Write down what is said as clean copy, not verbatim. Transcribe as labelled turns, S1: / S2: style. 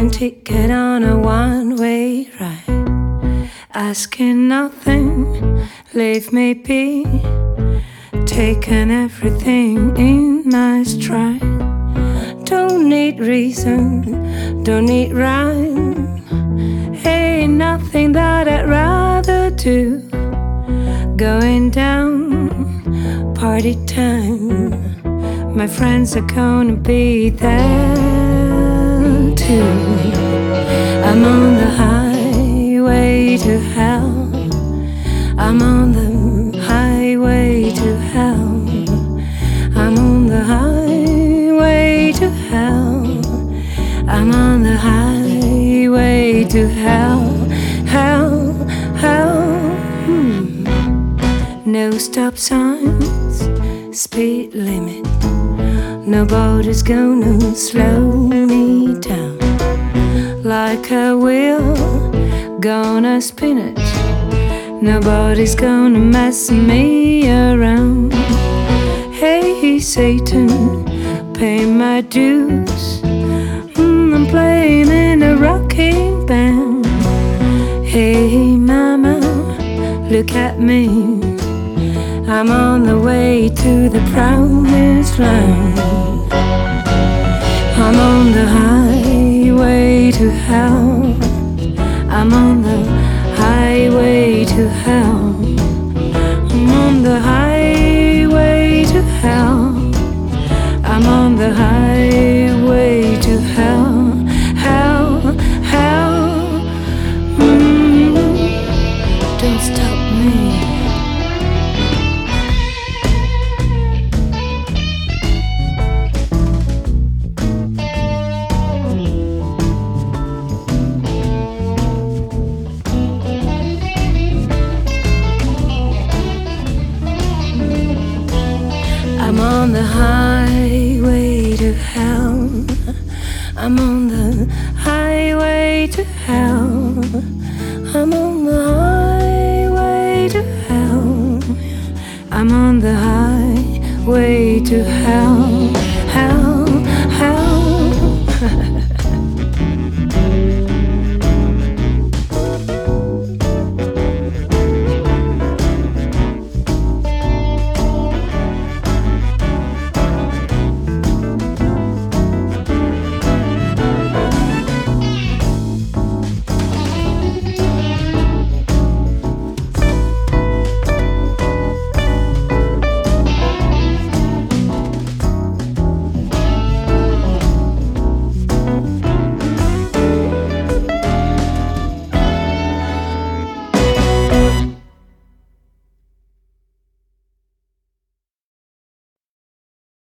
S1: golden ticket on a one-way ride, asking nothing, leave me be, taking everything in my stride. Don't need reason, don't need rhyme, ain't nothing that I'd rather do. Going down, party time, my friends are gonna be there too. I'm on the highway to hell, I'm on the highway to hell, I'm on the highway to hell, I'm on the highway to hell, hell, hell. No stop signs, speed limit, nobody's gonna slow me down. Like a wheel, gonna spin it, nobody's gonna mess me around. Hey Satan, pay my dues, I'm playing in a rocking band. Hey mama, look at me, I'm on the way to the promised land. I'm on the highway to hell, I'm on the highway to hell, I'm on the highway to hell, I'm on the highway to hell, hell, hell. Don't stop me. I'm on the highway to hell, I'm on the highway to hell, I'm on the highway to hell, I'm on the highway to hell.